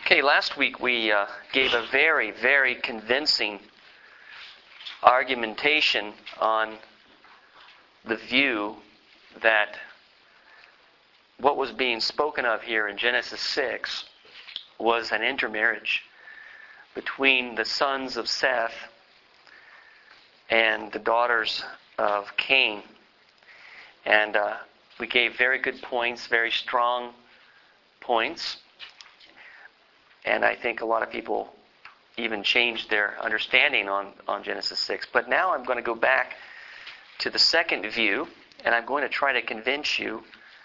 Okay, last week we gave a very, very convincing argumentation on the view that what was being spoken of here in Genesis 6 was an intermarriage between the sons of Seth and the daughters of Cain. And we gave very good points, very strong points. And I think a lot of people even changed their understanding on Genesis 6. But now I'm going to go back to the second view, and I'm going to try to convince you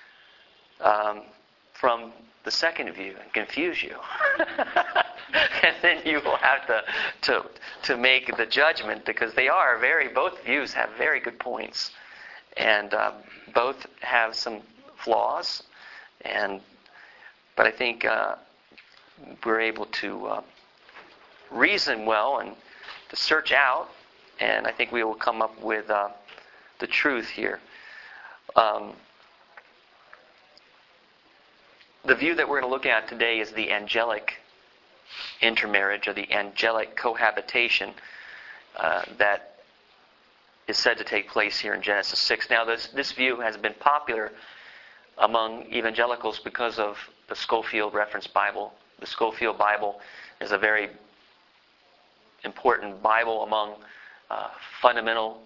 from the second view and confuse you. And then you will have to make the judgment, because both views have very good points. And both have some flaws. But I think we're able to reason well and to search out, and I think we will come up with the truth here. The view that we're going to look at today is the angelic intermarriage, or the angelic cohabitation that is said to take place here in Genesis 6. Now, this view has been popular among evangelicals because of the Scofield Reference Bible. The Scofield Bible is a very important Bible among fundamental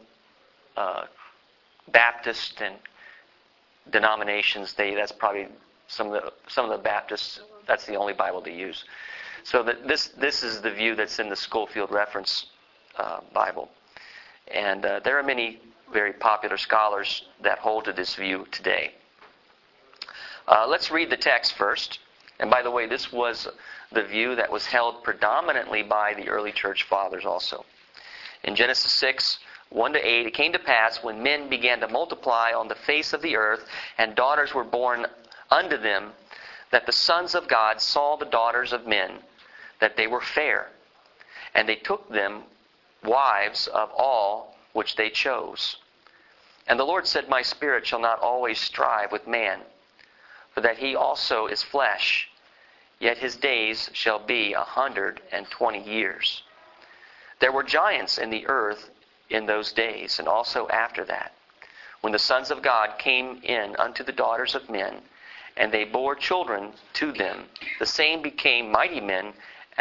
Baptist and denominations. That's probably some of the Baptists. That's the only Bible they use. So this is the view that's in the Scofield Reference Bible, and there are many very popular scholars that hold to this view today. Let's read the text first. And by the way, this was the view that was held predominantly by the early church fathers also. In Genesis 6, 1-8, it came to pass when men began to multiply on the face of the earth, and daughters were born unto them, that the sons of God saw the daughters of men, that they were fair. And they took them wives of all which they chose. And the Lord said, My spirit shall not always strive with man, for that he also is flesh, yet his days shall be 120 years. There were giants in the earth in those days, and also after that, when the sons of God came in unto the daughters of men, and they bore children to them. The same became mighty men,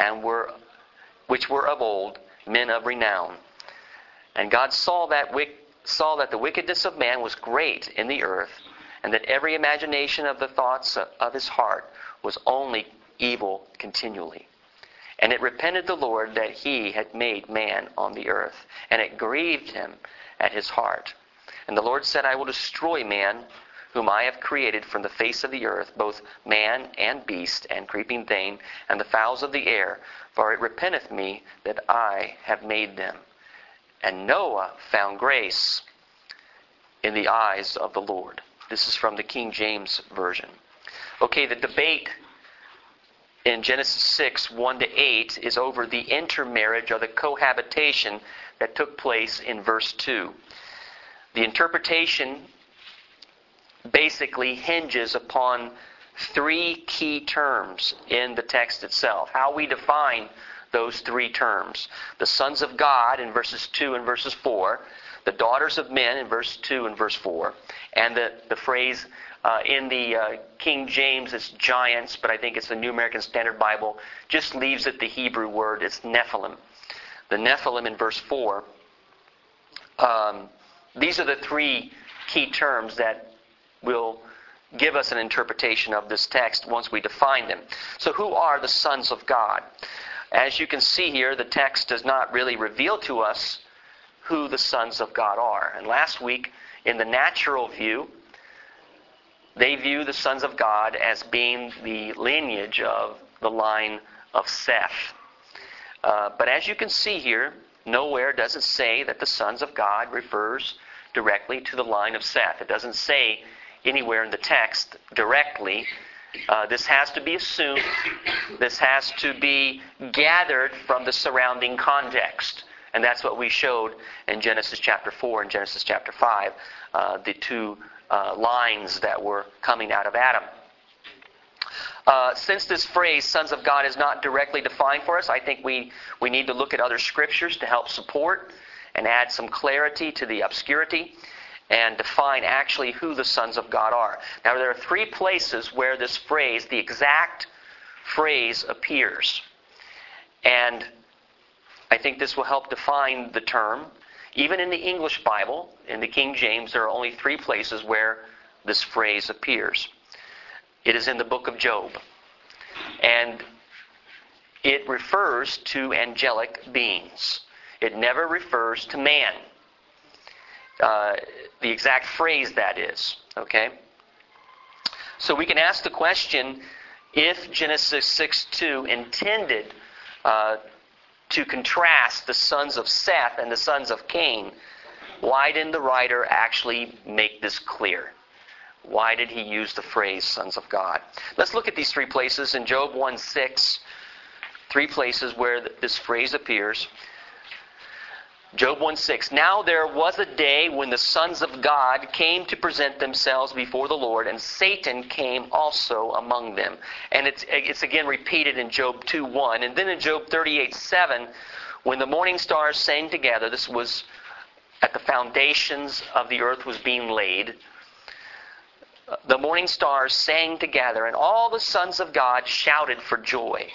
which were of old, men of renown. And God saw that the wickedness of man was great in the earth, and that every imagination of the thoughts of his heart was only evil continually. And it repented the Lord that he had made man on the earth, and it grieved him at his heart. And the Lord said, I will destroy man, whom I have created from the face of the earth, both man and beast, and creeping thing, and the fowls of the air, for it repenteth me that I have made them. And Noah found grace in the eyes of the Lord. This is from the King James Version. Okay, the debate in Genesis 6, 1-8 is over the intermarriage, or the cohabitation that took place in verse 2. The interpretation basically hinges upon three key terms in the text itself. How we define those three terms. The sons of God in verses 2 and verses 4. The daughters of men in verse 2 and verse 4. And the phrase in the King James, it's giants, but I think it's the New American Standard Bible, just leaves it the Hebrew word. It's Nephilim. The Nephilim in verse 4. These are the three key terms that will give us an interpretation of this text once we define them. So who are the sons of God? As you can see here, the text does not really reveal to us who the sons of God are. And last week, in the natural view, they view the sons of God as being the lineage of the line of Seth. But as you can see here, nowhere does it say that the sons of God refers directly to the line of Seth. It doesn't say anywhere in the text directly. This has to be assumed. This has to be gathered from the surrounding context. And that's what we showed in Genesis chapter 4 and Genesis chapter 5, the two lines that were coming out of Adam. Since this phrase, sons of God, is not directly defined for us, I think we need to look at other scriptures to help support and add some clarity to the obscurity and define actually who the sons of God are. Now, there are 3 places where this phrase, the exact phrase, appears. And I think this will help define the term. Even in the English Bible, in the King James, there are only 3 places where this phrase appears. It is in the book of Job. And it refers to angelic beings. It never refers to man. The exact phrase that is. Okay? So we can ask the question, if Genesis 6:2 intended to contrast the sons of Seth and the sons of Cain, why didn't the writer actually make this clear? Why did he use the phrase sons of God? Let's look at these 3 places in Job 1:6. 3 places where this phrase appears. Job 1:6. Now there was a day when the sons of God came to present themselves before the Lord, and Satan came also among them. And it's again repeated in Job 2:1. And then in Job 38:7, when the morning stars sang together, this was at the foundations of the earth was being laid. The morning stars sang together, and all the sons of God shouted for joy.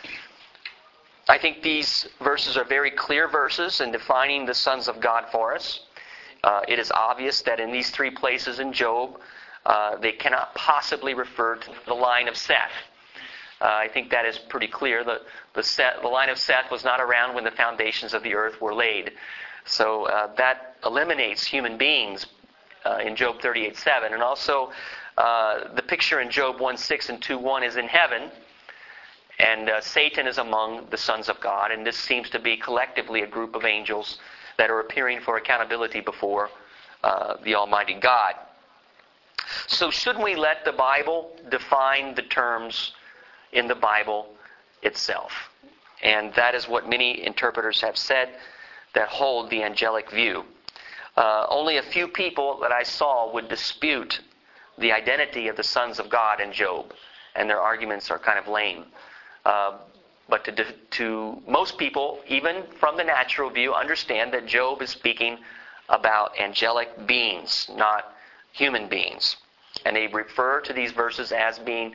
I think these verses are very clear verses in defining the sons of God for us. It is obvious that in these 3 places in Job, they cannot possibly refer to the line of Seth. I think that is pretty clear. The line of Seth was not around when the foundations of the earth were laid. So that eliminates human beings in Job 38:7. And also the picture in Job 1:6 and 2:1 is in heaven. And Satan is among the sons of God. And this seems to be collectively a group of angels that are appearing for accountability before the Almighty God. So shouldn't we let the Bible define the terms in the Bible itself? And that is what many interpreters have said that hold the angelic view. Only a few people that I saw would dispute the identity of the sons of God in Job. And their arguments are kind of lame. But to most people, even from the natural view, understand that Job is speaking about angelic beings, not human beings. And they refer to these verses as being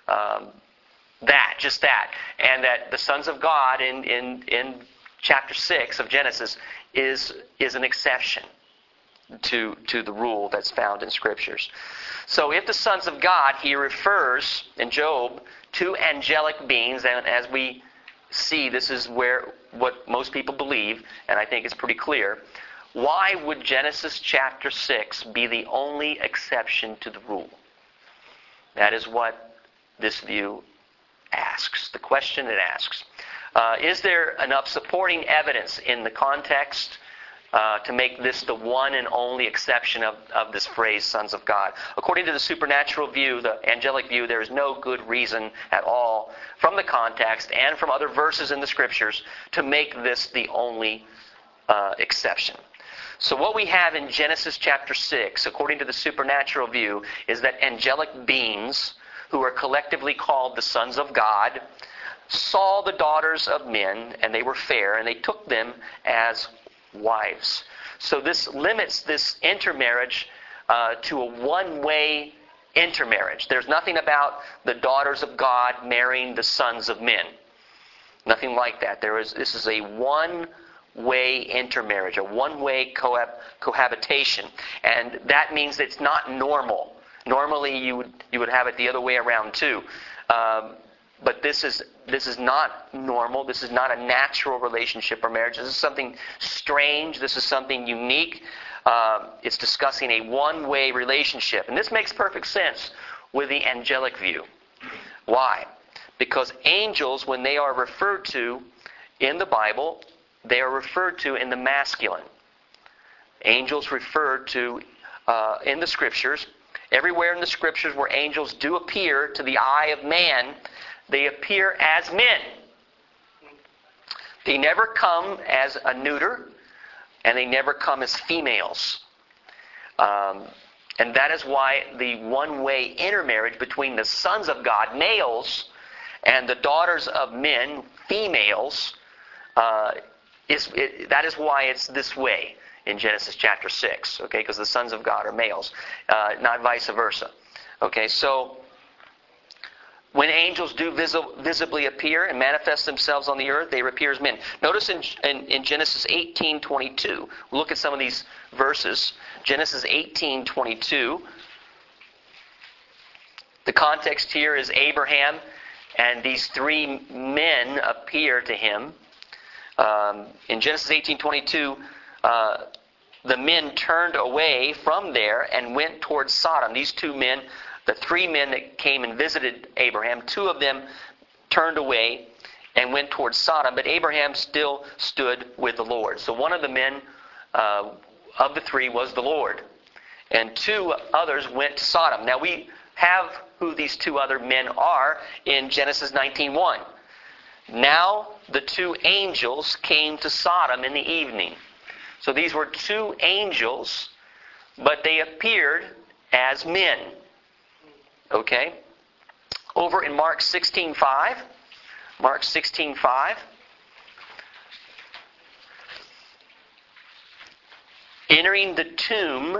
just that. And that the sons of God in chapter 6 of Genesis is an exception to the rule that's found in Scriptures. So if the sons of God, he refers in Job to angelic beings, and as we see, this is what most people believe, and I think it's pretty clear. Why would Genesis chapter 6 be the only exception to the rule? That is what this view asks, the question it asks. Is there enough supporting evidence in the context to make this the one and only exception of this phrase, sons of God? According to the supernatural view, the angelic view, there is no good reason at all from the context and from other verses in the Scriptures to make this the only exception. So what we have in Genesis chapter 6, according to the supernatural view, is that angelic beings, who are collectively called the sons of God, saw the daughters of men, and they were fair, and they took them as wives. So this limits this intermarriage to a one-way intermarriage. There's nothing about the daughters of God marrying the sons of men. Nothing like that. This is a one-way intermarriage, a one-way cohabitation. And that means it's not normal. Normally you would have it the other way around too. But this is not normal. This is not a natural relationship or marriage. This is something strange. This is something unique. It's discussing a one-way relationship. And this makes perfect sense with the angelic view. Why? Because angels, when they are referred to in the Bible, they are referred to in the masculine. Angels referred to in the Scriptures. Everywhere in the Scriptures where angels do appear to the eye of man, they appear as men. They never come as a neuter, and they never come as females. And that is why the one-way intermarriage between the sons of God, males, and the daughters of men, females, that is why it's this way in Genesis chapter 6. Okay, because the sons of God are males, not vice versa. Okay, so when angels do visibly appear and manifest themselves on the earth, they appear as men. Notice in Genesis 18:22, we'll look at some of these verses. Genesis 18:22. The context here is Abraham, and these three men appear to him. In Genesis 18:22, the men turned away from there and went towards Sodom. These two men, the three men that came and visited Abraham, two of them turned away and went towards Sodom, but Abraham still stood with the Lord. So one of the men of the three was the Lord, and two others went to Sodom. Now we have who these two other men are in Genesis 19:1. Now the two angels came to Sodom in the evening. So these were two angels, but they appeared as men. Okay? Over in Mark 16:5. Mark 16:5. Entering the tomb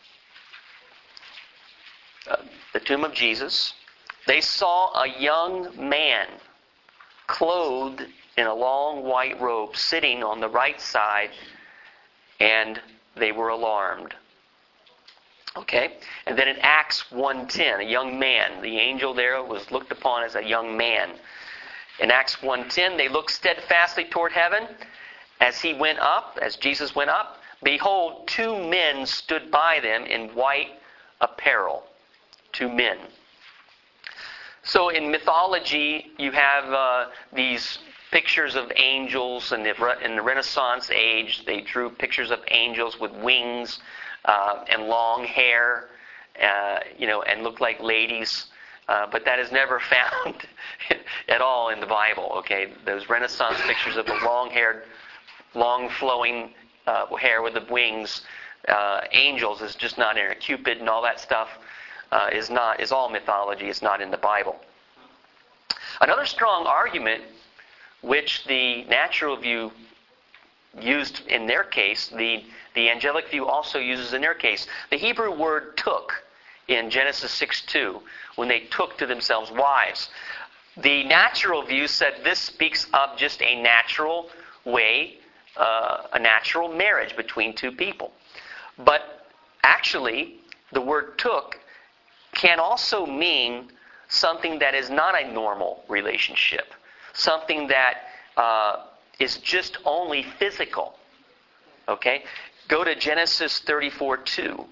of Jesus, they saw a young man clothed in a long white robe sitting on the right side, and they were alarmed. Okay? And then in Acts 1:10, a young man. The angel there was looked upon as a young man. In Acts 1:10, they looked steadfastly toward heaven as he went up, as Jesus went up. Behold, two men stood by them in white apparel. Two men. So in mythology, you have these pictures of angels, and in the Renaissance age, they drew pictures of angels with wings and long hair, and looked like ladies. But that is never found at all in the Bible. Okay, those Renaissance pictures of the long-haired, long-flowing hair with the wings, angels, is just not in there. Cupid and all that stuff is all mythology. It's not in the Bible. Another strong argument, which the natural view used in their case, the angelic view also uses in their case, the Hebrew word took in Genesis 6:2, when they took to themselves wives. The natural view said this speaks of just a natural way, a natural marriage between two people. But actually, the word took can also mean something that is not a normal relationship. Something that is just only physical. Okay? Go to Genesis 34:2.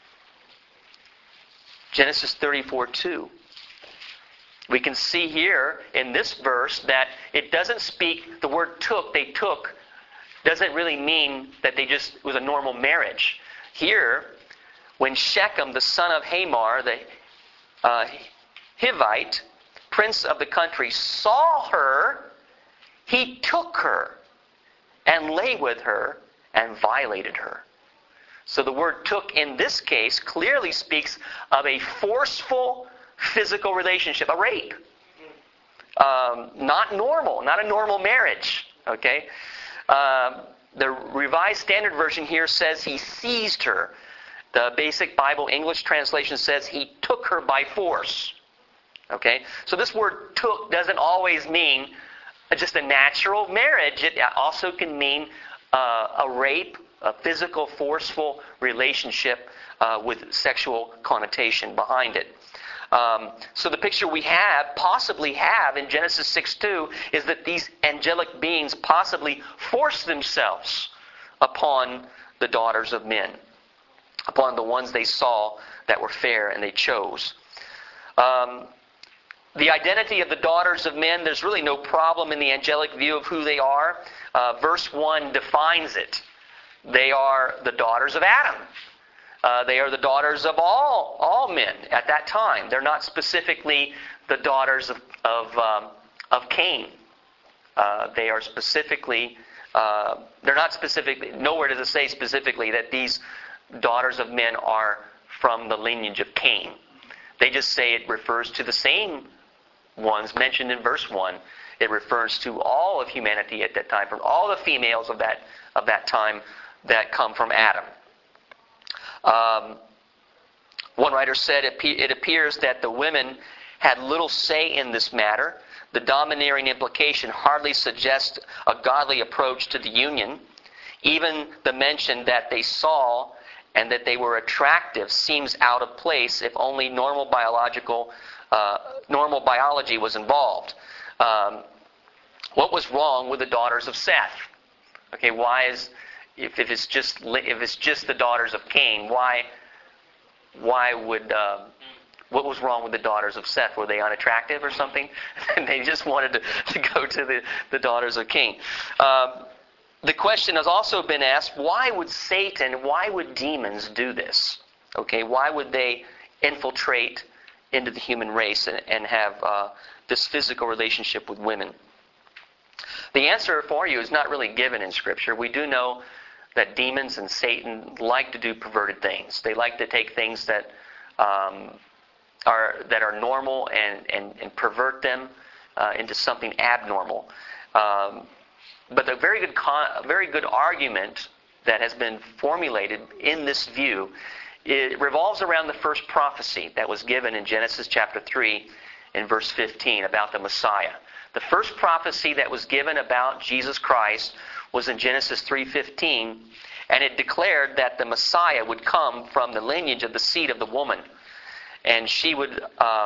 Genesis 34:2. We can see here in this verse that it doesn't speak, the word they took, doesn't really mean that it was a normal marriage. Here, when Shechem, the son of Hamor, the Hivite, prince of the country, saw her, he took her and lay with her and violated her. So the word took in this case clearly speaks of a forceful physical relationship, a rape. Not normal, not a normal marriage. Okay? The Revised Standard Version here says he seized her. The Basic Bible English translation says he took her by force. Okay? So this word took doesn't always mean just a natural marriage. It also can mean a rape, a physical, forceful relationship with sexual connotation behind it. So the picture we possibly have in Genesis 6:2 is that these angelic beings possibly forced themselves upon the daughters of men, upon the ones they saw that were fair and they chose. The identity of the daughters of men, there's really no problem in the angelic view of who they are. Verse 1 defines it. They are the daughters of Adam. They are the daughters of all men at that time. They're not specifically the daughters of Cain. They are specifically, they're not specifically, nowhere does it say specifically that these daughters of men are from the lineage of Cain. They just say it refers to the same ones mentioned in verse 1. It refers to all of humanity at that time, from all the females of that time that come from Adam. One writer said it appears that the women had little say in this matter. The domineering implication hardly suggests a godly approach to the union. Even the mention that they saw and that they were attractive seems out of place if only normal biology was involved. What was wrong with the daughters of Seth? Okay, if it's just the daughters of Cain, why would what was wrong with the daughters of Seth? Were they unattractive or something? And they just wanted to go to the daughters of Cain. The question has also been asked, why would demons do this? Okay, why would they infiltrate into the human race and have this physical relationship with women? The answer for you is not really given in Scripture. We do know that demons and Satan like to do perverted things. They like to take things that are normal and pervert them into something abnormal. But a very good argument that has been formulated in this view, it revolves around the first prophecy that was given in Genesis chapter 3 in verse 15 about the Messiah. The first prophecy that was given about Jesus Christ was in Genesis 3:15, and it declared that the Messiah would come from the lineage of the seed of the woman, and she would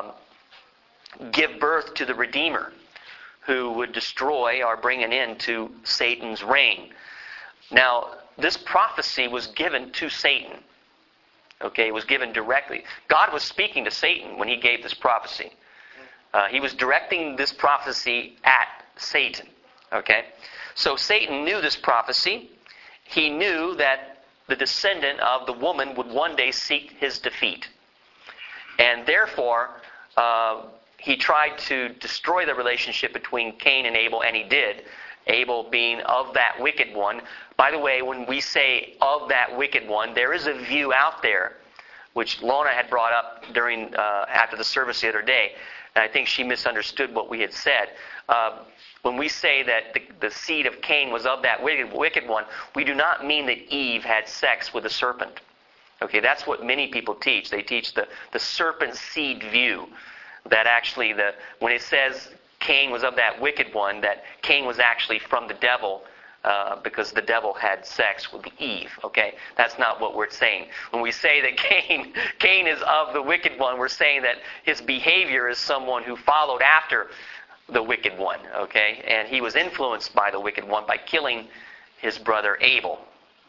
give birth to the Redeemer, who would destroy or bring an end to Satan's reign. Now, this prophecy was given to Satan. Okay, it was given directly. God was speaking to Satan when he gave this prophecy. He was directing this prophecy at Satan. Okay, so Satan knew this prophecy. He knew that the descendant of the woman would one day seek his defeat. And therefore, he tried to destroy the relationship between Cain and Abel, and he did. Abel being of that wicked one. By the way, when we say of that wicked one, there is a view out there, which Lorna had brought up during after the service the other day, and I think she misunderstood what we had said. When we say that the seed of Cain was of that wicked one, we do not mean that Eve had sex with a serpent. Okay, that's what many people teach. They teach the serpent seed view. That actually, when it says Cain was of that wicked one, that Cain was actually from the devil because the devil had sex with Eve. Okay, that's not what we're saying. When we say that Cain is of the wicked one, we're saying that his behavior is someone who followed after the wicked one. Okay, and he was influenced by the wicked one by killing his brother Abel.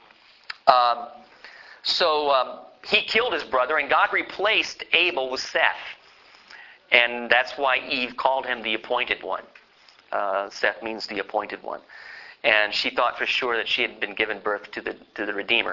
So he killed his brother, and God replaced Abel with Seth. And that's why Eve called him the appointed one. Seth means the appointed one. And she thought for sure that she had been given birth to the Redeemer.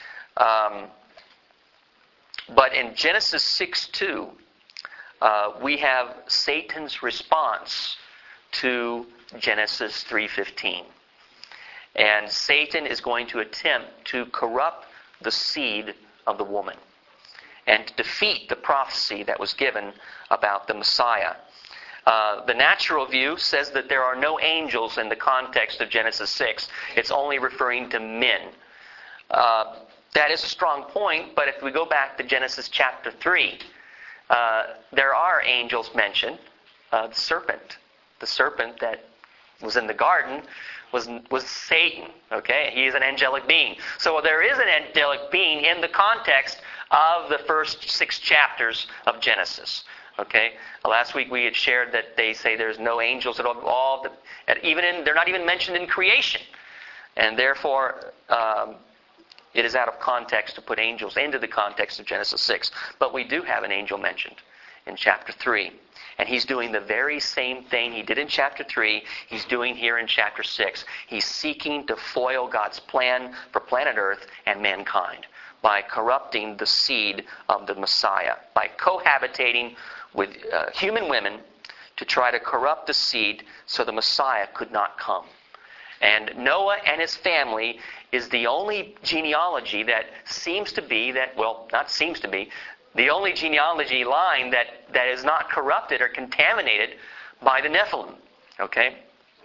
But in Genesis 6:2, we have Satan's response to Genesis 3:15. And Satan is going to attempt to corrupt the seed of the woman and to defeat the prophecy that was given about the Messiah. The natural view says that there are no angels in the context of Genesis 6. It's only referring to men. That is a strong point, but if we go back to Genesis chapter 3, there are angels mentioned. The serpent that was in the garden was Satan. Okay, he is an angelic being. So there is an angelic being in the context of the first 6 chapters of Genesis. Okay, last week we had shared that they say there's no angels at all. They're not even mentioned in creation, and therefore it is out of context to put angels into the context of Genesis 6. But we do have an angel mentioned in chapter 3. And he's doing the very same thing he did in chapter 3, he's doing here in chapter 6. He's seeking to foil God's plan for planet Earth and mankind by corrupting the seed of the Messiah, by cohabitating with human women to try to corrupt the seed so the Messiah could not come. And Noah and his family is the only genealogy that seems to be, the only genealogy line that is not corrupted or contaminated by the Nephilim. Okay?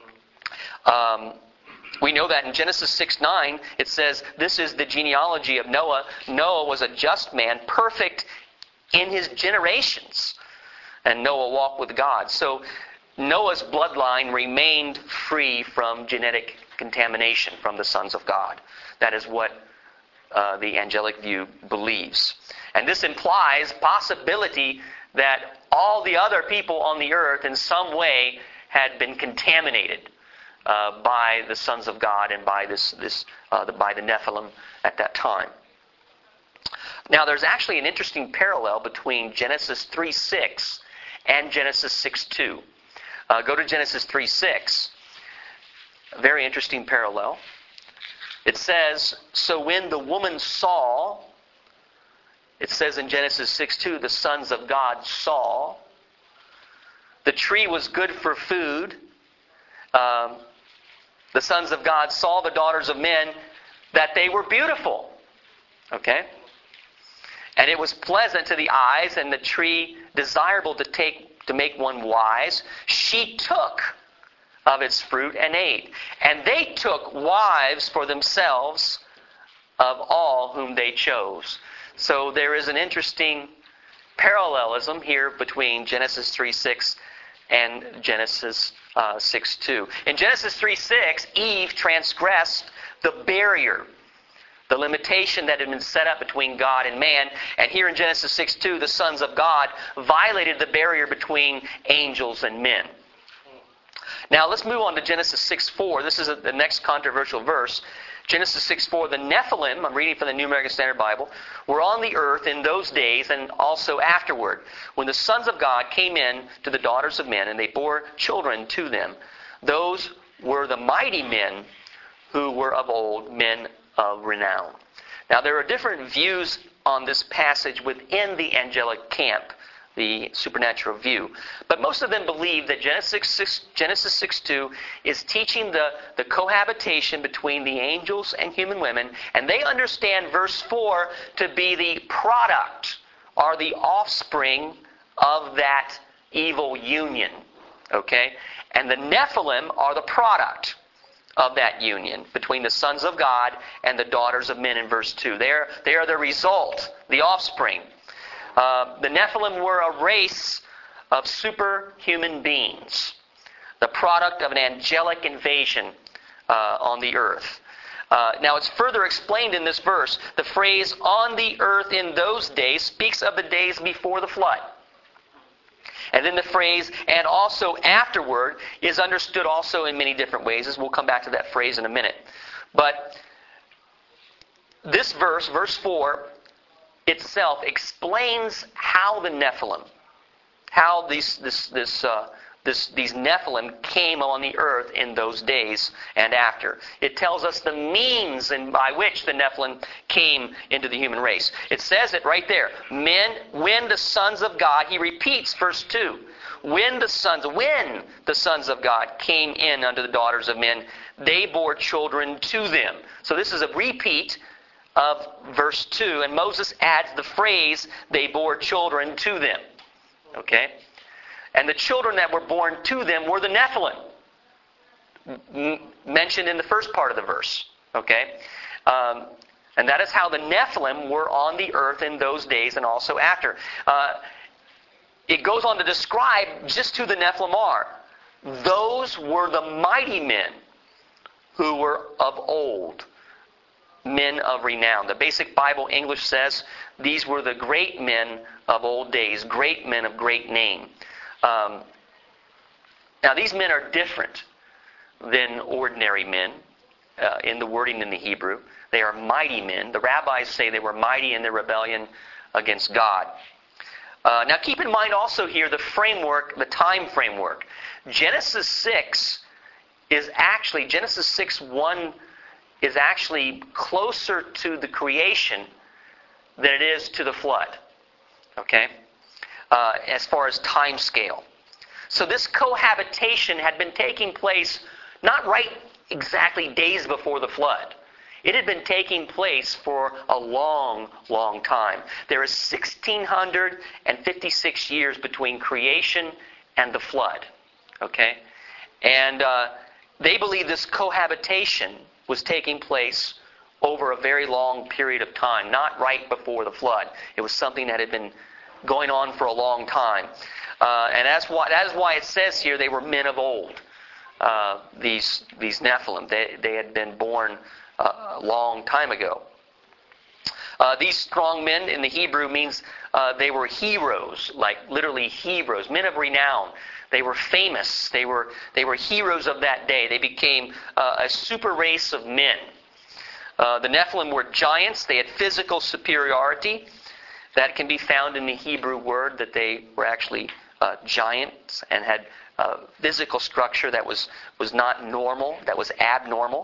We know that in Genesis 6:9, it says, this is the genealogy of Noah. Noah was a just man, perfect in his generations. And Noah walked with God. So Noah's bloodline remained free from genetic contamination from the sons of God. That is what the angelic view believes. And this implies possibility that all the other people on the earth in some way had been contaminated by the sons of God and by by the Nephilim at that time. Now, there's actually an interesting parallel between Genesis 3:6 and Genesis 6:2. Go to Genesis 3:6. A very interesting parallel. It says, so when the woman saw, it says in Genesis 6:2, the sons of God saw, the tree was good for food. The sons of God saw the daughters of men, that they were beautiful. Okay? And it was pleasant to the eyes, and the tree desirable to make one wise. She took of its fruit and ate. And they took wives for themselves of all whom they chose. So there is an interesting parallelism here between Genesis 3:6 and Genesis 6:2. In Genesis 3:6, Eve transgressed the barrier, the limitation that had been set up between God and man. And here in Genesis 6:2, the sons of God violated the barrier between angels and men. Now let's move on to Genesis 6:4. This is the next controversial verse. Genesis 6:4, the Nephilim, I'm reading from the New American Standard Bible, were on the earth in those days and also afterward, when the sons of God came in to the daughters of men, and they bore children to them. Those were the mighty men who were of old, men of renown. Now there are different views on this passage within the angelic camp, the supernatural view. But most of them believe that Genesis 6:2 is teaching the cohabitation between the angels and human women. And they understand verse 4 to be the product or the offspring of that evil union. Okay? And the Nephilim are the product of that union between the sons of God and the daughters of men in verse 2. They are the result, the offspring. The Nephilim were a race of superhuman beings, the product of an angelic invasion on the earth. Now it's further explained in this verse. The phrase "on the earth in those days" speaks of the days before the flood. And then the phrase "and also afterward" is understood also in many different ways, as we'll come back to that phrase in a minute. But this verse, verse 4, itself explains how the Nephilim, how these Nephilim came on the earth in those days and after. It tells us the means by which the Nephilim came into the human race. It says it right there. When the sons of God, he repeats verse 2. When the sons of God came in unto the daughters of men, they bore children to them. So this is a repeat of verse 2, and Moses adds the phrase, they bore children to them. Okay? And the children that were born to them were the Nephilim, mentioned in the first part of the verse. Okay? And that is how the Nephilim were on the earth in those days and also after. It goes on to describe just who the Nephilim are. Those were the mighty men who were of old, men of renown. The Basic Bible English says these were the great men of old days, great men of great name. Now these men are different than ordinary men in the wording in the Hebrew. They are mighty men. The rabbis say they were mighty in their rebellion against God. Now keep in mind also here the framework, the time framework. Genesis 6:1 is actually closer to the creation than it is to the flood. Okay? As far as time scale. So this cohabitation had been taking place not right exactly days before the flood. It had been taking place for a long, long time. There is 1,656 years between creation and the flood. Okay? And they believe this cohabitation was taking place over a very long period of time, not right before the flood. It was something that had been going on for a long time. And that is why it says here they were men of old, these Nephilim. They had been born a long time ago. These strong men in the Hebrew means they were heroes, like literally heroes, men of renown. They were famous. They were heroes of that day. They became a super race of men. The Nephilim were giants. They had physical superiority. That can be found in the Hebrew word, that they were actually giants and had physical structure that was not normal, that was abnormal.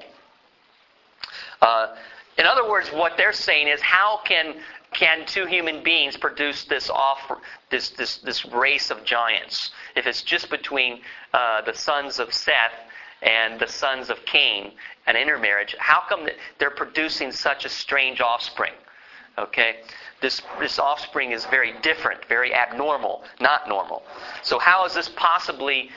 In other words, what they're saying is, how can two human beings produce this race of giants? If it's just between the sons of Seth and the sons of Cain, an intermarriage, how come they're producing such a strange offspring? Okay, this offspring is very different, very abnormal, not normal. So how is this possibly?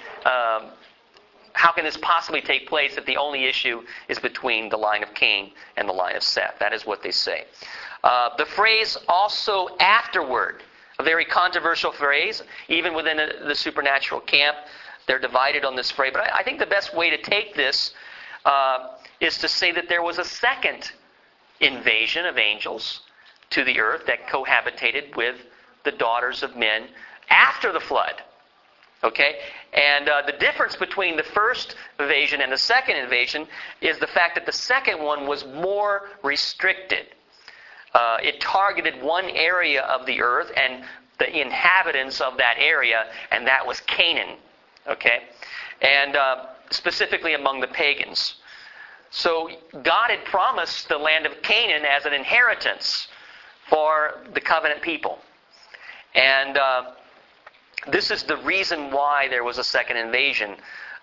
How can this possibly take place if the only issue is between the line of Cain and the line of Seth? That is what they say. The phrase "also afterward," a very controversial phrase, even within the supernatural camp. They're divided on this phrase. But I think the best way to take this is to say that there was a second invasion of angels to the earth that cohabitated with the daughters of men after the flood. Okay? And the difference between the first invasion and the second invasion is the fact that the second one was more restricted. It targeted one area of the earth and the inhabitants of that area, and that was Canaan. Okay? And specifically among the pagans. So God had promised the land of Canaan as an inheritance for the covenant people. And this is the reason why there was a second invasion.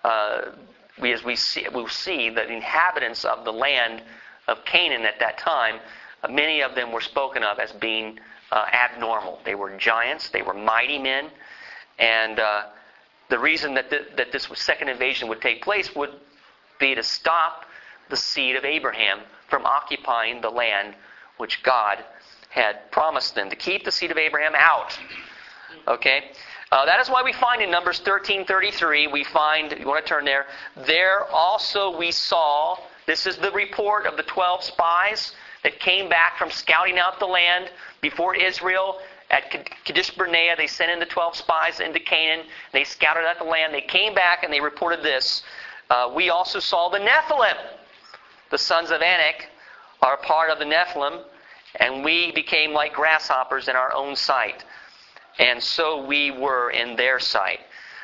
We'll see that the inhabitants of the land of Canaan at that time, many of them were spoken of as being abnormal. They were giants. They were mighty men. And the reason that this second invasion would take place would be to stop the seed of Abraham from occupying the land which God had promised them, to keep the seed of Abraham out. Okay? That is why we find in Numbers 13:33, we find, you want to turn there, there also we saw, this is the report of the 12 spies that came back from scouting out the land before Israel. At Kadesh Barnea, they sent in the 12 spies into Canaan. They scouted out the land. They came back and they reported this. We also saw the Nephilim. The sons of Anak are a part of the Nephilim, and we became like grasshoppers in our own sight. And so we were in their sight.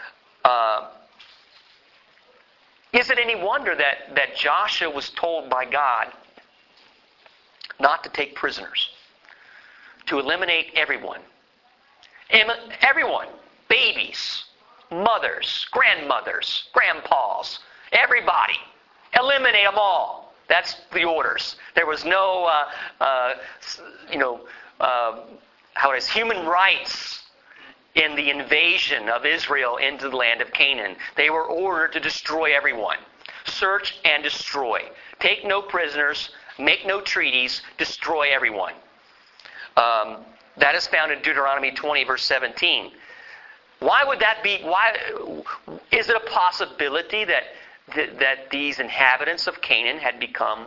Is it any wonder that Joshua was told by God not to take prisoners? To eliminate everyone. Everyone. Babies, mothers, grandmothers, grandpas, everybody. Eliminate them all. That's the orders. There was no, human rights in the invasion of Israel into the land of Canaan. They were ordered to destroy everyone. Search and destroy. Take no prisoners. Make no treaties. Destroy everyone. That is found in Deuteronomy 20, verse 17. Why would that be? Why is it a possibility that these inhabitants of Canaan had become,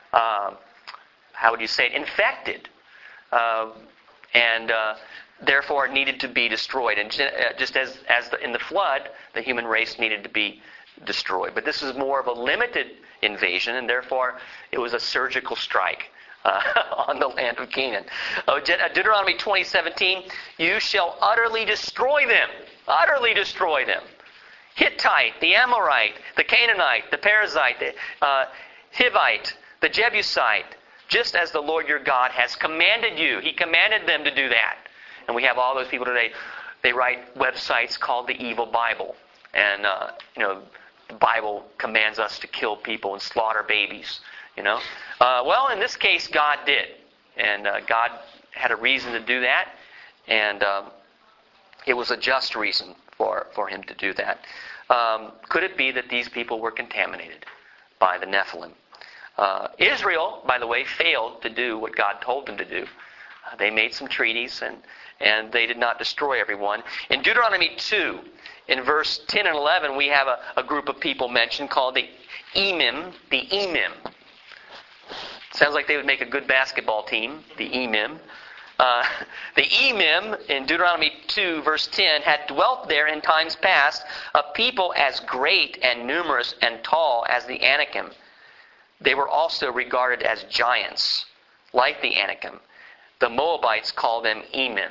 infected, and therefore needed to be destroyed? And just as in the flood, the human race needed to be destroyed. But this is more of a limited invasion, and therefore it was a surgical strike on the land of Canaan. Deuteronomy 20:17, you shall utterly destroy them. Utterly destroy them. Hittite, the Amorite, the Canaanite, the Perizzite, the Hivite, the Jebusite, just as the Lord your God has commanded you. He commanded them to do that. And we have all those people today, they write websites called the Evil Bible. And, the Bible commands us to kill people and slaughter babies. Well, in this case, God did. And God had a reason to do that. And it was a just reason for him to do that. Could it be that these people were contaminated by the Nephilim? Israel, by the way, failed to do what God told them to do. They made some treaties, and they did not destroy everyone. In Deuteronomy 2, in verse 10 and 11, we have a group of people mentioned called the Emim. The Emim. Sounds like they would make a good basketball team, the Emim. The Emim, in Deuteronomy 2, verse 10, had dwelt there in times past, a people as great and numerous and tall as the Anakim. They were also regarded as giants, like the Anakim. The Moabites call them Emim.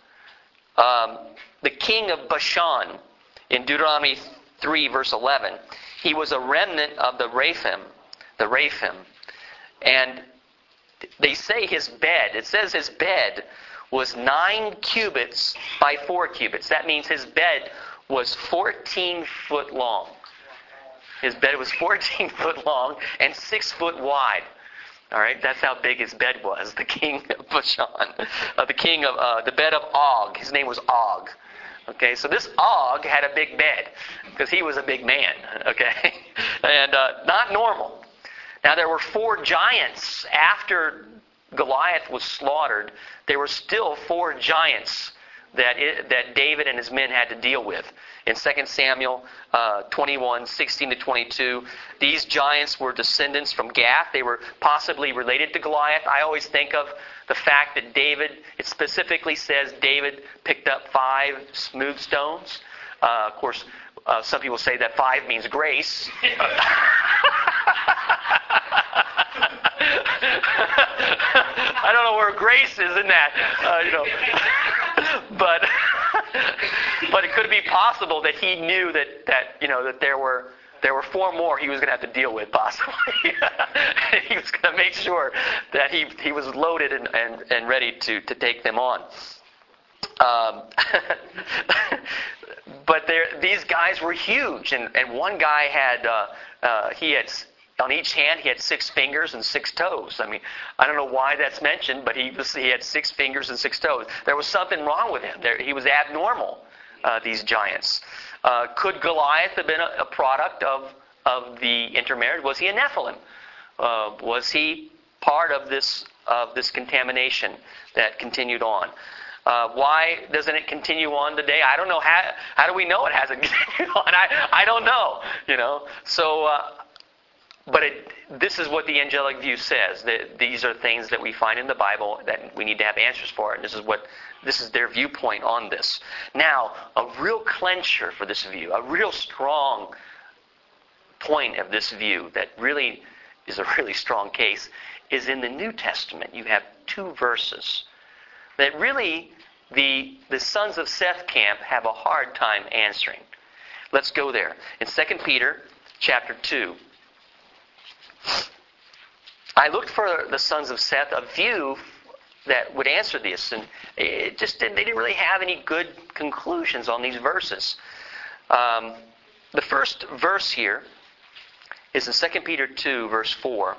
The king of Bashan, in Deuteronomy 3, verse 11, he was a remnant of the Raphim. And they say his bed, it says his bed was 9 cubits by 4 cubits. That means his bed was 14 foot long. His bed was 14 foot long and 6 foot wide. All right, that's how big his bed was. The king of Bashan, the bed of Og. His name was Og. Okay, so this Og had a big bed because he was a big man. Okay, and not normal. Now there were 4 giants after Goliath was slaughtered. There were still 4 giants that David and his men had to deal with. In 2 Samuel 21, 16 to 22, these giants were descendants from Gath. They were possibly related to Goliath. I always think of the fact that it specifically says David picked up 5 smooth stones. Of course, some people say that 5 means grace. I don't know where grace is in that, but it could be possible that he knew that there were 4 more he was going to have to deal with, possibly. He was going to make sure that he was loaded and ready to take them on. But these guys were huge, and one guy had on each hand he had 6 fingers and 6 toes. I mean, I don't know why that's mentioned, but he had 6 fingers and 6 toes. There was something wrong with him. He was abnormal. These giants. Could Goliath have been a product of the intermarriage? Was he a Nephilim? Was he part of this contamination that continued on? Why doesn't it continue on today? I don't know. How do we know it hasn't continued on? I don't know. So, but this is what the angelic view says. That these are things that we find in the Bible that we need to have answers for, and this is their viewpoint on this. Now, a real clincher for this view, a real strong point of this view that really is a really strong case, is in the New Testament. You have 2 verses that really the sons of Seth camp have a hard time answering. Let's go there. In 2 Peter chapter 2, I looked for the sons of Seth, a view that would answer this, and they didn't really have any good conclusions on these verses. The first verse here is in 2 Peter 2, verse 4.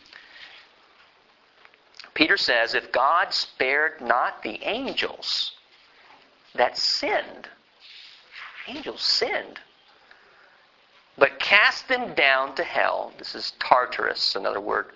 Peter says, "If God spared not the angels that sinned," angels sinned, "but cast them down to hell," this is Tartarus, another word,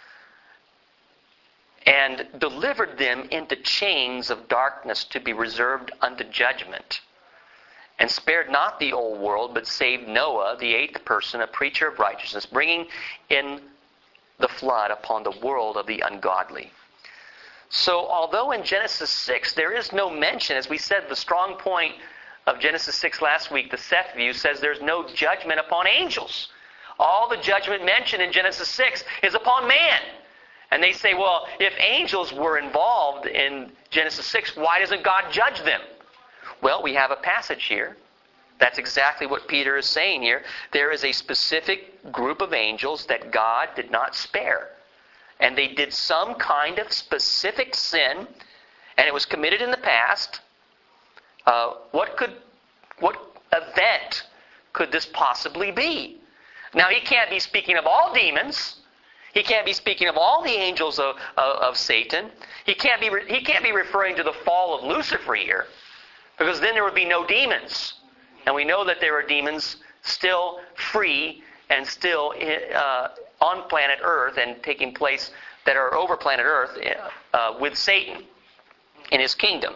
"and delivered them into chains of darkness to be reserved unto judgment, and spared not the old world, but saved Noah, the 8th person, a preacher of righteousness, bringing in the flood upon the world of the ungodly." So, although in Genesis 6 there is no mention, as we said, the strong point of Genesis 6 last week, the Seth view, says there's no judgment upon angels. All the judgment mentioned in Genesis 6 is upon man. And they say, well, if angels were involved in Genesis 6, why doesn't God judge them? Well, we have a passage here. That's exactly what Peter is saying here. There is a specific group of angels that God did not spare. And they did some kind of specific sin, and it was committed in the past. What event could this possibly be? Now, he can't be speaking of all demons. He can't be speaking of all the angels of Satan. He can't be referring to the fall of Lucifer here, because then there would be no demons. And we know that there are demons still free and still on planet Earth and taking place that are over planet Earth with Satan in his kingdom.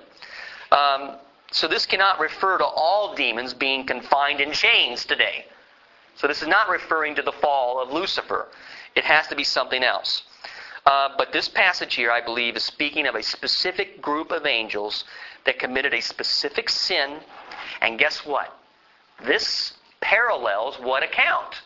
So this cannot refer to all demons being confined in chains today. So this is not referring to the fall of Lucifer. It has to be something else. But this passage here, I believe, is speaking of a specific group of angels that committed a specific sin. And guess what? This parallels what account?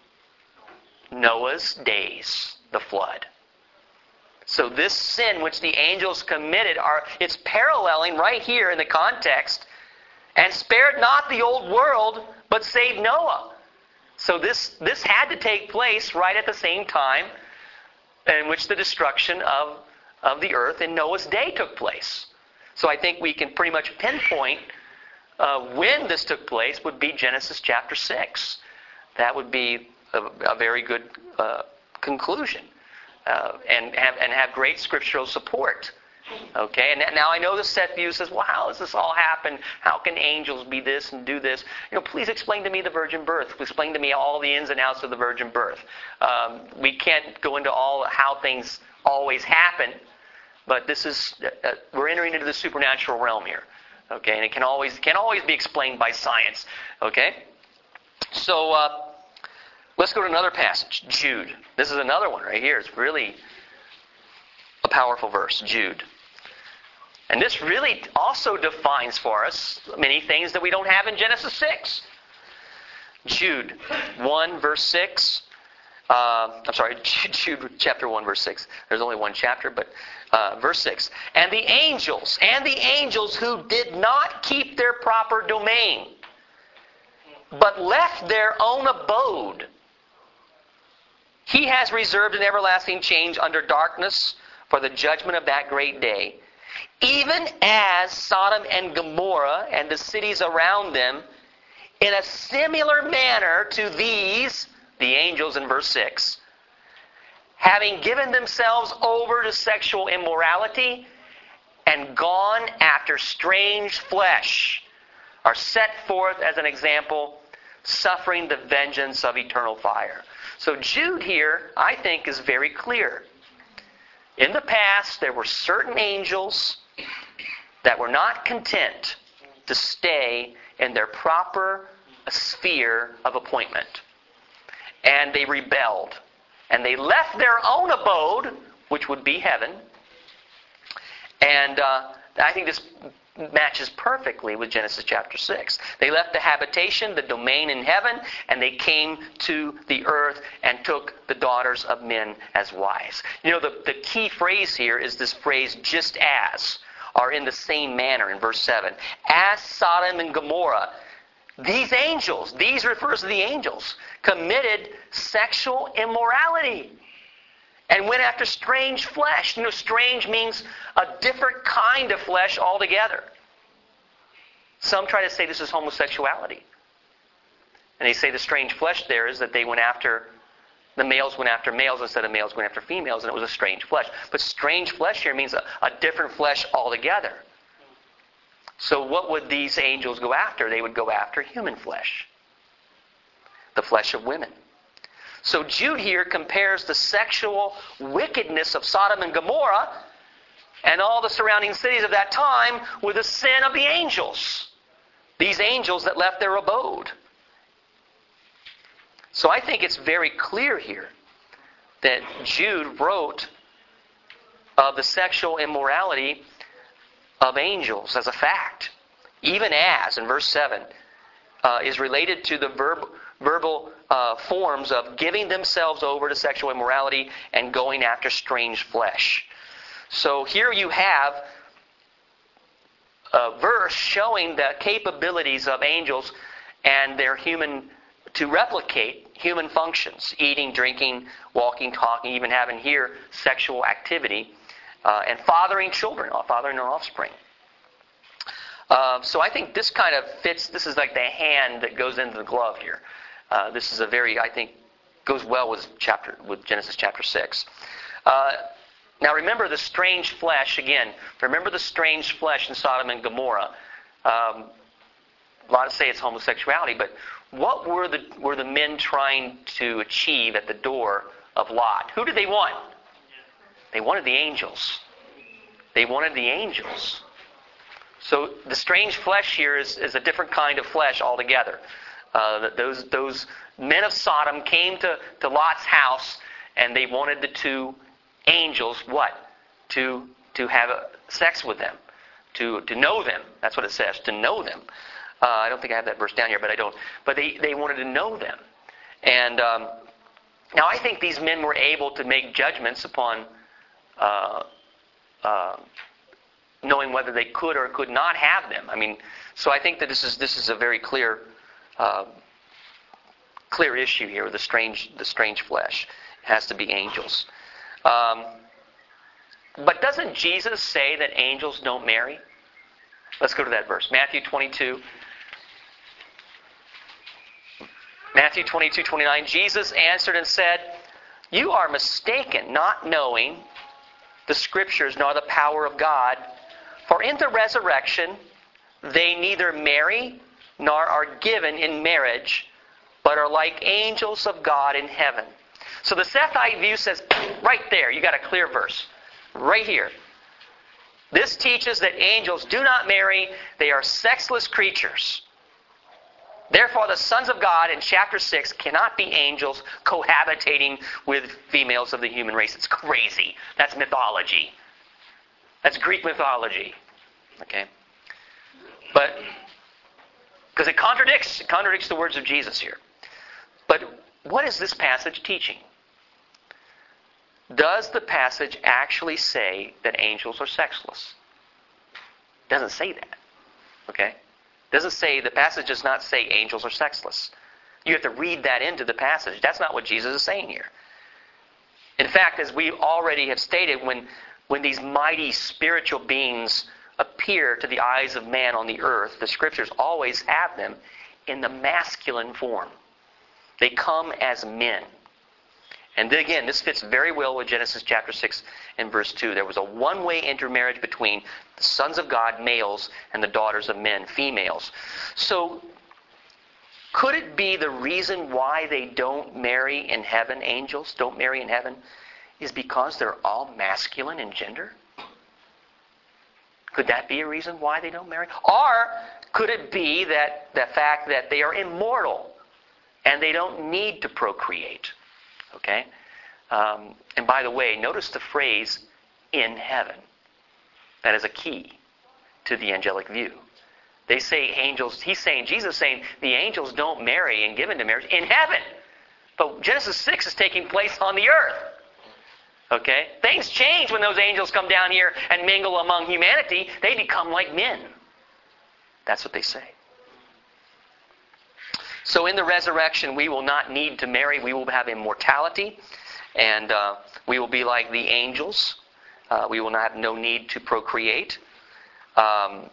Noah's days, the flood. So this sin which the angels committed, it's paralleling right here in the context, and spared not the old world, but saved Noah. So this had to take place right at the same time in which the destruction of the earth in Noah's day took place. So I think we can pretty much pinpoint when this took place would be Genesis chapter 6. That would be a very good conclusion. And have great scriptural support. Okay, and now I know the set view says, well, how does this all happen? How can angels be this and do this? Please explain to me the virgin birth. Explain to me all the ins and outs of the virgin birth. We can't go into all how things always happen, but this is we're entering into the supernatural realm here. Okay, and it can always be explained by science. Okay, so let's go to another passage, Jude. This is another one right here. It's really a powerful verse, Jude. And this really also defines for us many things that we don't have in Genesis 6. Jude 1, verse 6. Jude chapter 1, verse 6. There's only one chapter, but verse 6. And the angels who did not keep their proper domain, but left their own abode, He has reserved an everlasting change under darkness for the judgment of that great day. Even as Sodom and Gomorrah and the cities around them, in a similar manner to these, the angels in verse 6, having given themselves over to sexual immorality and gone after strange flesh, are set forth as an example, suffering the vengeance of eternal fire. So Jude here, I think, is very clear. In the past, there were certain angels that were not content to stay in their proper sphere of appointment. And they rebelled. And they left their own abode, which would be heaven. And I think this matches perfectly with Genesis chapter 6. They left the habitation, the domain in heaven, and they came to the earth and took the daughters of men as wives. The key phrase here is this phrase, just as, or in the same manner in verse 7. As Sodom and Gomorrah, these refers to the angels, committed sexual immorality and went after strange flesh. Strange means a different kind of flesh altogether. Some try to say this is homosexuality. And they say the strange flesh there is that the males went after males instead of males going after females, and it was a strange flesh. But strange flesh here means a different flesh altogether. So what would these angels go after? They would go after human flesh. The flesh of women. So Jude here compares the sexual wickedness of Sodom and Gomorrah and all the surrounding cities of that time with the sin of the angels. These angels that left their abode. So I think it's very clear here that Jude wrote of the sexual immorality of angels as a fact. Even as, in verse 7, is related to the verbal forms of giving themselves over to sexual immorality and going after strange flesh. So here you have a verse showing the capabilities of angels and their to replicate human functions. Eating, drinking, walking, talking, even having here sexual activity. And fathering children, fathering their offspring. So I think this kind of fits. This is like the hand that goes into the glove here. This is a very, I think, goes well with Genesis chapter 6. Now remember the strange flesh again. Remember the strange flesh in Sodom and Gomorrah. A lot say it's homosexuality, but what were the men trying to achieve at the door of Lot? Who did they want? They wanted the angels. They wanted the angels. So the strange flesh here is a different kind of flesh altogether. Those men of Sodom came to Lot's house, and they wanted the two angels what? To have sex with them, to know them. That's what it says, to know them. I don't think I have that verse down here, but I don't. But they wanted to know them. And now I think these men were able to make judgments upon knowing whether they could or could not have them. I mean, so I think that this is a very clear issue here with the strange flesh. It has to be angels. But doesn't Jesus say that angels don't marry? Let's go to that verse. Matthew 22. Matthew 22:29. Jesus answered and said, "You are mistaken, not knowing the Scriptures nor the power of God. For in the resurrection they neither marry nor are given in marriage, but are like angels of God in heaven." So the Sethite view says, right there, you got a clear verse. Right here. This teaches that angels do not marry. They are sexless creatures. Therefore, the sons of God in chapter 6 cannot be angels cohabitating with females of the human race. It's crazy. That's mythology. That's Greek mythology. Okay? But, because it contradicts the words of Jesus here. But what is this passage teaching? Does the passage actually say that angels are sexless? It doesn't say that. Okay? The passage does not say angels are sexless. You have to read that into the passage. That's not what Jesus is saying here. In fact, as we already have stated, when these mighty spiritual beings appear to the eyes of man on the earth, the Scriptures always have them in the masculine form. They come as men. And then again, this fits very well with Genesis chapter 6 and verse 2. There was a one-way intermarriage between the sons of God, males, and the daughters of men, females. So, could it be the reason why they don't marry in heaven, angels don't marry in heaven, is because they're all masculine in gender? Could that be a reason why they don't marry? Or could it be that the fact that they are immortal and they don't need to procreate? Okay? And by the way, notice the phrase, in heaven. That is a key to the angelic view. They say angels, Jesus is saying the angels don't marry and give into marriage in heaven. But Genesis 6 is taking place on the earth. Okay? Things change when those angels come down here and mingle among humanity. They become like men. That's what they say. So in the resurrection, we will not need to marry. We will have immortality. And we will be like the angels. We will have no need to procreate. Are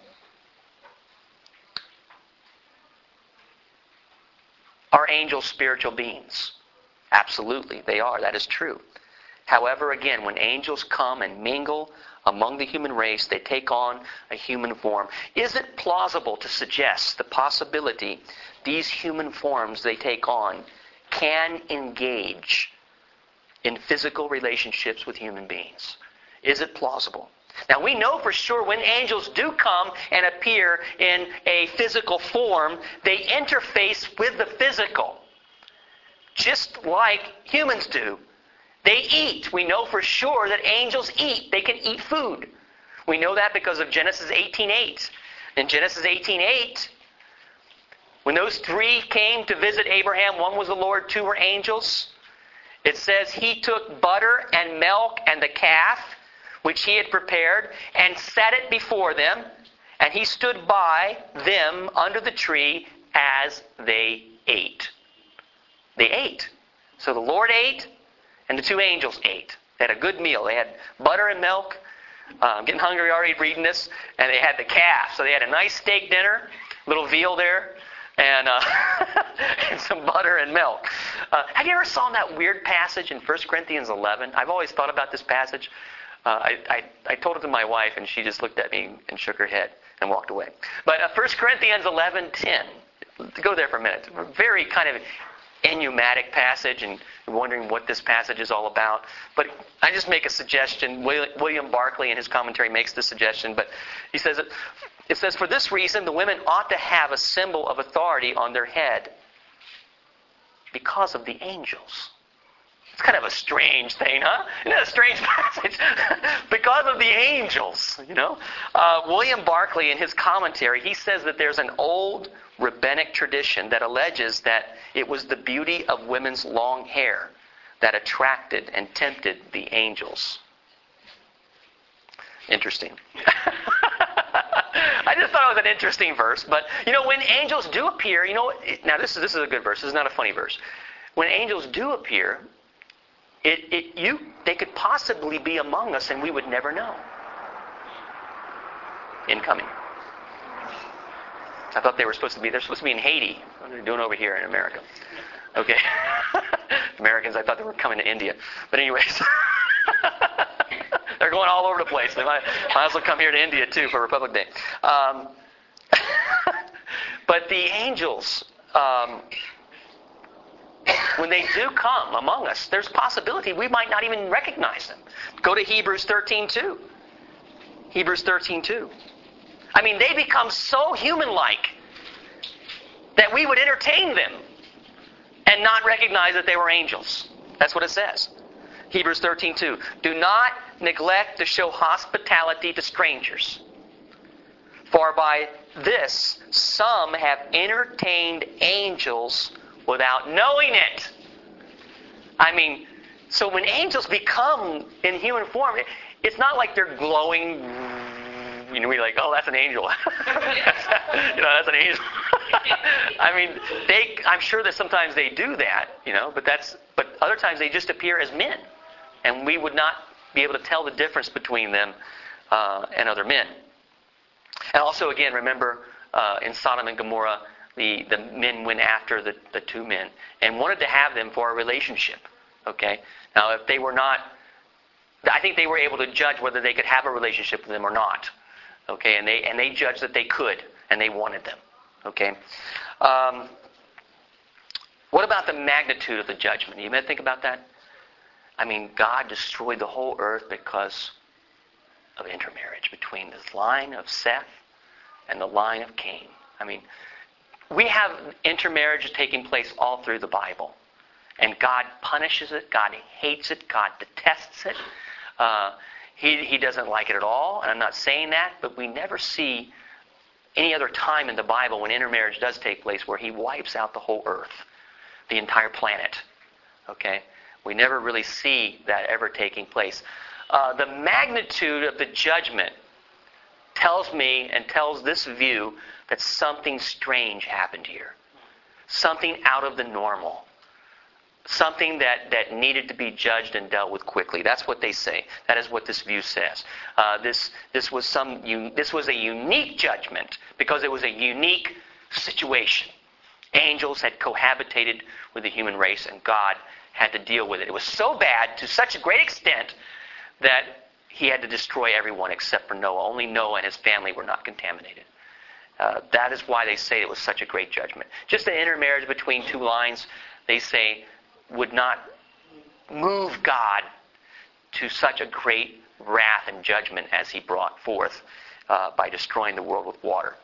angels spiritual beings? Absolutely, they are. That is true. However, again, when angels come and mingle among the human race, they take on a human form. Is it plausible to suggest the possibility these human forms they take on can engage in physical relationships with human beings? Is it plausible? Now we know for sure when angels do come and appear in a physical form, they interface with the physical. Just like humans do. They eat. We know for sure that angels eat. They can eat food. We know that because of Genesis 18:8. In Genesis 18:8, when those three came to visit Abraham, one was the Lord, two were angels. It says he took butter and milk and the calf, which he had prepared, and set it before them. And he stood by them under the tree as they ate. They ate. So the Lord ate, and the two angels ate. They had a good meal. They had butter and milk. Getting hungry already reading this. And they had the calf. So they had a nice steak dinner, little veal there, and, and some butter and milk. Have you ever saw that weird passage in 1 Corinthians 11? I've always thought about this passage. I told it to my wife, and she just looked at me and shook her head and walked away. But 1 Corinthians 11:10. Go there for a minute. A very kind of enigmatic passage, and you're wondering what this passage is all about. But I just make a suggestion. William Barclay in his commentary makes this suggestion, but he says it says, for this reason, the women ought to have a symbol of authority on their head because of the angels. It's kind of a strange thing, huh? Isn't that a strange passage? Because of the angels, you know. William Barclay, in his commentary, he says that there's an old rabbinic tradition that alleges that it was the beauty of women's long hair that attracted and tempted the angels. Interesting. I just thought it was an interesting verse. But, you know, when angels do appear, you know, now this is a good verse. This is not a funny verse. When angels do appear, they could possibly be among us and we would never know. Incoming. I thought they're supposed to be in Haiti. What are they doing over here in America? Okay. Americans, I thought they were coming to India. But anyways, they're going all over the place. They might as well come here to India too for Republic Day. But the angels, when they do come among us, there's a possibility we might not even recognize them. Go to Hebrews 13:2. Hebrews 13:2. I mean, they become so human-like that we would entertain them and not recognize that they were angels. That's what it says. Hebrews 13:2. Do not neglect to show hospitality to strangers, for by this some have entertained angels without knowing it. I mean, so when angels become in human form, it's not like they're glowing. You know, we're like, oh, that's an angel. That's an angel. I mean, I'm sure that sometimes they do that, you know, but other times they just appear as men. And we would not be able to tell the difference between them and other men. And also, again, remember, in Sodom and Gomorrah, the men went after the two men and wanted to have them for a relationship. Okay? Now, if they were not, I think they were able to judge whether they could have a relationship with them or not. Okay? And they judged that they could, and they wanted them. Okay? What about the magnitude of the judgment? You may think about that. I mean, God destroyed the whole earth because of intermarriage between this line of Seth and the line of Cain. I mean, we have intermarriage taking place all through the Bible. And God punishes it. God hates it. God detests it. He doesn't like it at all. And I'm not saying that, but we never see any other time in the Bible when intermarriage does take place where He wipes out the whole earth, the entire planet. Okay? We never really see that ever taking place. The magnitude of the judgment tells me and tells this view that something strange happened here. Something out of the normal. Something that needed to be judged and dealt with quickly. That's what they say. That is what this view says. This was a unique judgment because it was a unique situation. Angels had cohabitated with the human race, and God had to deal with it. It was so bad to such a great extent that He had to destroy everyone except for Noah. Only Noah and his family were not contaminated. That is why they say it was such a great judgment. Just the intermarriage between two lines, they say, would not move God to such a great wrath and judgment as He brought forth by destroying the world with water.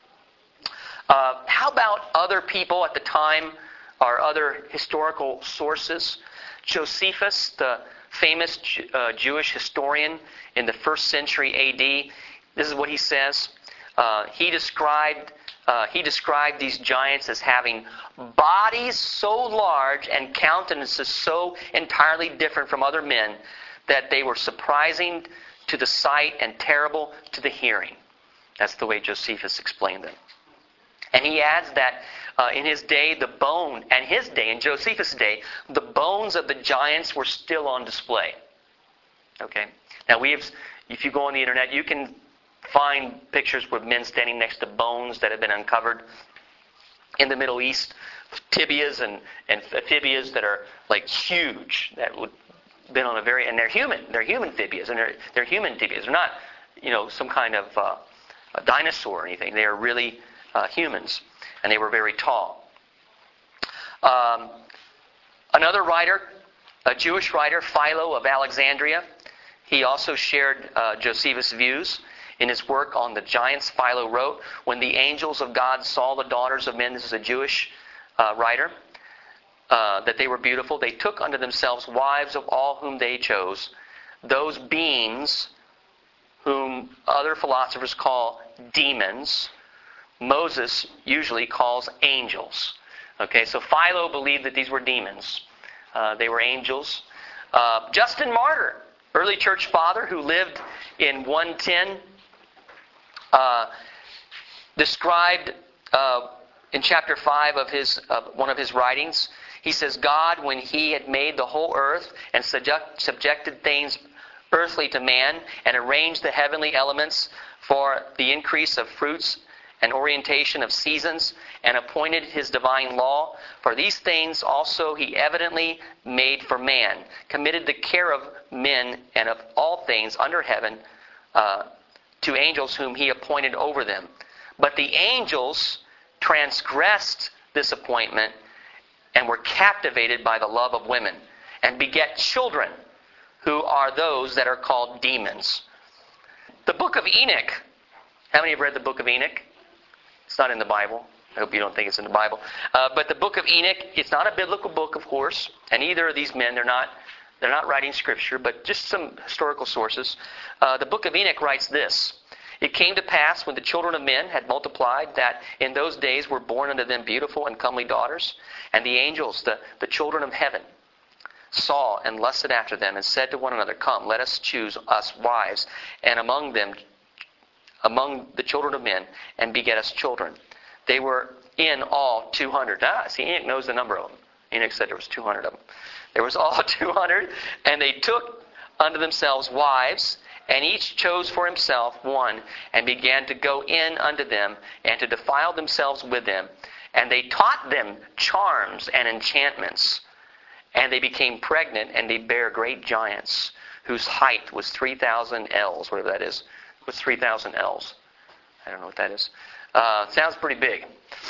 How about other people at the time or other historical sources? Josephus, the famous Jewish historian in the 1st century A.D., this is what he says. He described these giants as having bodies so large and countenances so entirely different from other men that they were surprising to the sight and terrible to the hearing. That's the way Josephus explained them. And he adds that in his day, in Josephus' day, the bones of the giants were still on display. Okay. Now if you go on the internet, you can find pictures with men standing next to bones that have been uncovered in the Middle East, tibias and fibias that are like huge, that would been on a very, and they're human fibias, and they're human tibias. They're not, some kind of a dinosaur or anything. They are really humans, and they were very tall. Another writer, a Jewish writer, Philo of Alexandria, he also shared Josephus' views. In his work on the giants, Philo wrote, "When the angels of God saw the daughters of men," this is a Jewish writer, "that they were beautiful, they took unto themselves wives of all whom they chose, those beings whom other philosophers call demons, Moses usually calls angels." Okay, so Philo believed that these were demons. They were angels. Justin Martyr, early church father who lived in 110, described in chapter 5 of one of his writings, he says, "God, when He had made the whole earth and subjected things earthly to man and arranged the heavenly elements for the increase of fruits and orientation of seasons and appointed His divine law, for these things also He evidently made for man, committed the care of men and of all things under heaven to angels whom He appointed over them. But the angels transgressed this appointment and were captivated by the love of women and beget children who are those that are called demons." The book of Enoch. How many have read the book of Enoch? It's not in the Bible. I hope you don't think it's in the Bible. But the book of Enoch, it's not a biblical book, of course. And either of these men, they're not writing Scripture, but just some historical sources. The book of Enoch writes this: "It came to pass when the children of men had multiplied that in those days were born unto them beautiful and comely daughters. And the angels, the children of heaven, saw and lusted after them and said to one another, Come, let us choose us wives, and among the children of men, and beget us children. They were in all 200. See, Enoch knows the number of them. Enoch said there was 200 of them. There was all 200, and they took unto themselves wives, and each chose for himself one, and began to go in unto them, and to defile themselves with them. And they taught them charms and enchantments. And they became pregnant, and they bare great giants, whose height was 3,000 ells, whatever that is. What's 3,000 ells? I don't know what that is. Sounds pretty big.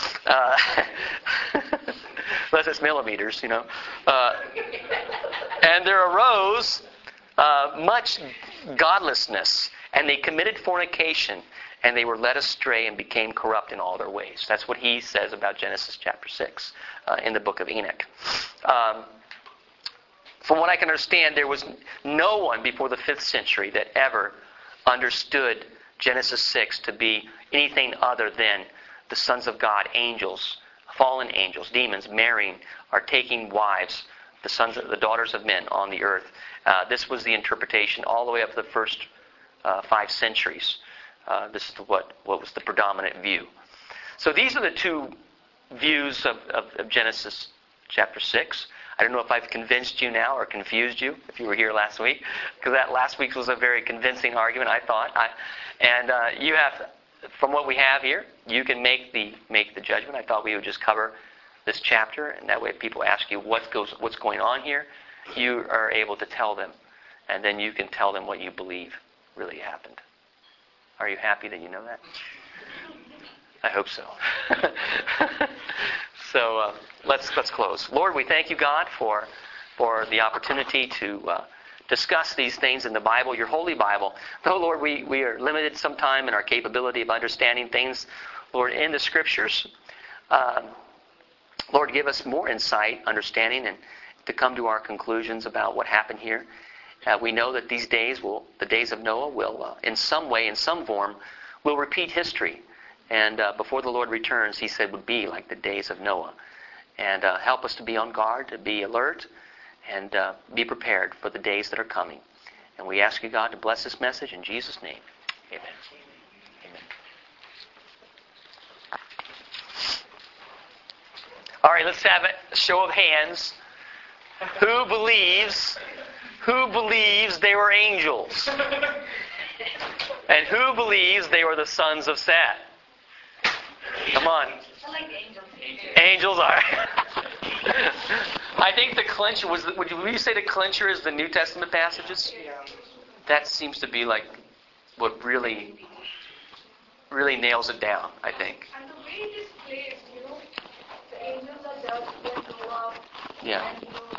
Unless it's millimeters, And there arose much godlessness, and they committed fornication, and they were led astray and became corrupt in all their ways. That's what he says about Genesis chapter 6 in the book of Enoch. From what I can understand, there was no one before the 5th century that ever understood Genesis 6 to be anything other than the sons of God, angels, fallen angels, demons, marrying or taking wives, the daughters of men on the earth. This was the interpretation all the way up to the first 5 centuries. This is what was the predominant view. So these are the two views of Genesis chapter 6. I don't know if I've convinced you now or confused you, if you were here last week, because that last week's was a very convincing argument, I thought. You have, from what we have here, you can make the judgment. I thought we would just cover this chapter, and that way if people ask you what's going on here, you are able to tell them, and then you can tell them what you believe really happened. Are you happy that you know that? I hope so. So let's close. Lord, we thank you, God, for the opportunity to discuss these things in the Bible, your holy Bible. Though, Lord, we are limited sometime in our capability of understanding things, Lord, in the Scriptures. Lord, give us more insight, understanding, and to come to our conclusions about what happened here. We know that these days, the days of Noah will, in some way, in some form, will repeat history. And before the Lord returns, he said, would be like the days of Noah. And help us to be on guard, to be alert, and be prepared for the days that are coming. And we ask you, God, to bless this message in Jesus' name. Amen. Amen. All right, let's have a show of hands. Who believes they were angels? And who believes they were the sons of Seth? Come on. I like the angels. Angels are. I think the clincher was. Would you say the clincher is the New Testament passages? That seems to be like what really nails it down, I think. And the way it is placed, the angels are just when Noah Yeah. and